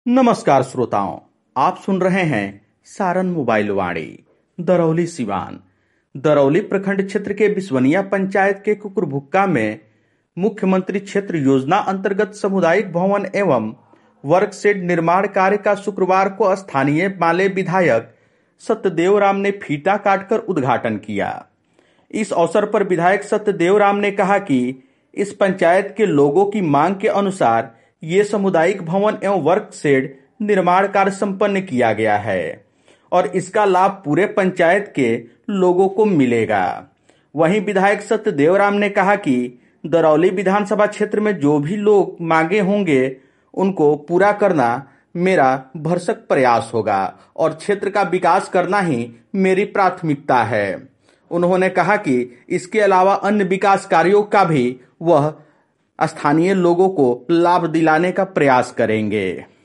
नमस्कार श्रोताओं, आप सुन रहे हैं सारण मोबाइल वाणी। दरौली सिवान दरौली प्रखंड क्षेत्र के बिस्वनिया पंचायत के कुकुरभुक्का में मुख्यमंत्री क्षेत्र योजना अंतर्गत सामुदायिक भवन एवं वर्क शेड निर्माण कार्य का शुक्रवार को स्थानीय माले विधायक सत्यदेव राम ने फीता काटकर उद्घाटन किया। इस अवसर पर विधायक सत्यदेव राम ने कहा कि इस पंचायत के लोगों की मांग के अनुसार ये सामुदायिक भवन एवं वर्क शेड निर्माण कार्य संपन्न किया गया है और इसका लाभ पूरे पंचायत के लोगों को मिलेगा। वहीं विधायक सत्यदेव राम ने कहा कि दरौली विधानसभा क्षेत्र में जो भी लोग मांगे होंगे उनको पूरा करना मेरा भरसक प्रयास होगा और क्षेत्र का विकास करना ही मेरी प्राथमिकता है। उन्होंने कहा कि इसके अलावा अन्य विकास कार्यों का भी वह स्थानीय लोगों को लाभ दिलाने का प्रयास करेंगे।